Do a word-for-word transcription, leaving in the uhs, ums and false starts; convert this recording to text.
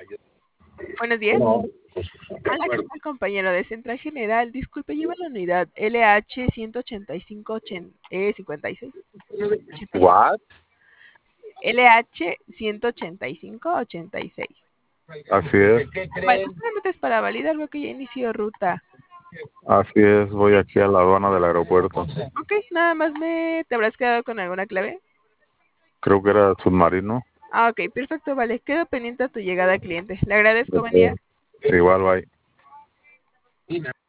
Buenos días. No, Hola, ¿qué tal, compañero de Central General? Disculpe, lleva la unidad L H ciento ochenta y cinco cincuenta y seis. ochenta y seis. what? L H ciento ochenta y cinco ochenta y seis. Así es, Vale, solamente es para validar, veo que ya inició ruta. así es, voy aquí a la aduana del aeropuerto. Ok, nada más me... ¿Te habrás quedado con alguna clave? Creo que era submarino. Ah, ok, perfecto, vale. Quedo pendiente a tu llegada, cliente. Le agradezco, buen día. Ok. Sí, igual, bye.